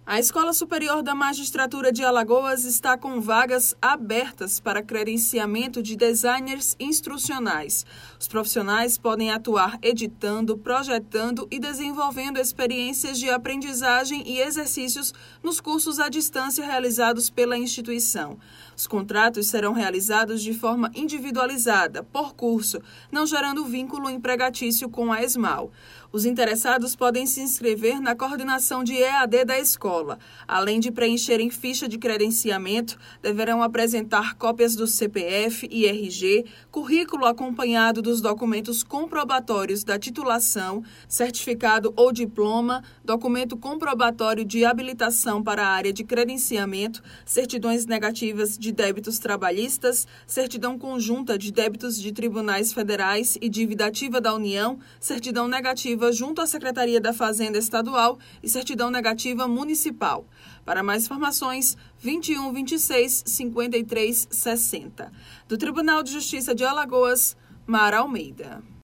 A Escola Superior da Magistratura de Alagoas está com vagas abertas para credenciamento de designers instrucionais. Os profissionais podem atuar editando, projetando e desenvolvendo experiências de aprendizagem e exercícios nos cursos à distância realizados pela instituição. Os contratos serão realizados de forma individualizada, por curso, não gerando vínculo empregatício com a ESMAL. Os interessados podem se inscrever na coordenação de EAD da escola. Além de preencherem ficha de credenciamento, deverão apresentar cópias do CPF e RG, currículo acompanhado dos documentos comprobatórios da titulação, certificado ou diploma, documento comprobatório de habilitação para a área de credenciamento, certidões negativas de débitos trabalhistas, certidão conjunta de débitos de tribunais federais e dívida ativa da União, certidão negativa junto à Secretaria da Fazenda Estadual e certidão negativa municipal. Para mais informações, 21 26 53 60. Do Tribunal de Justiça de Alagoas, Mara Almeida.